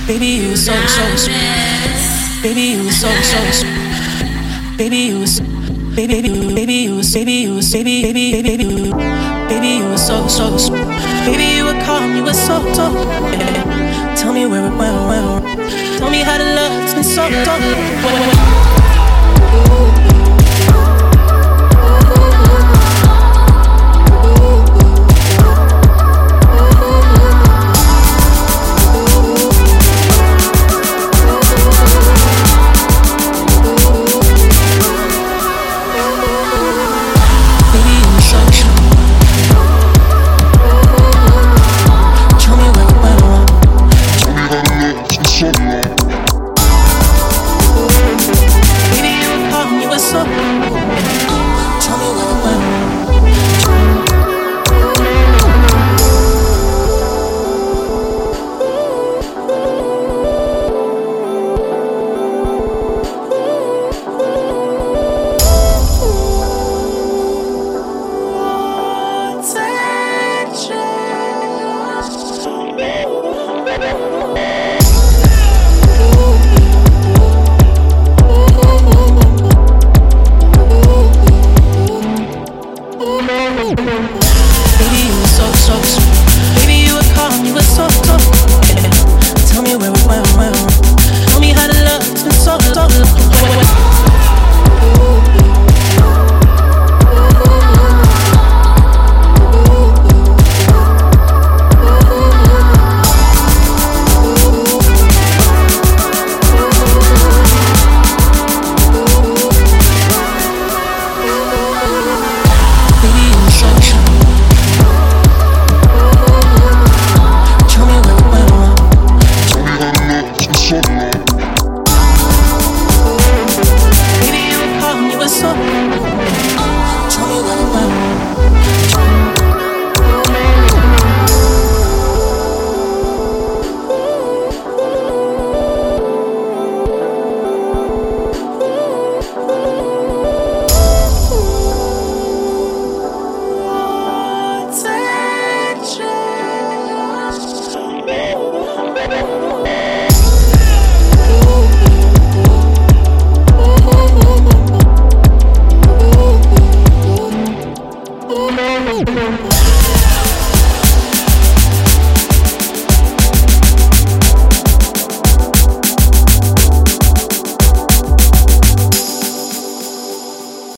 Baby, you was so sweet. Baby, you was so sweet. Baby, you was baby, you was so sweet. Baby, you were calm, you were so yeah. Tell me where it went. Tell me how to love, it's been so long.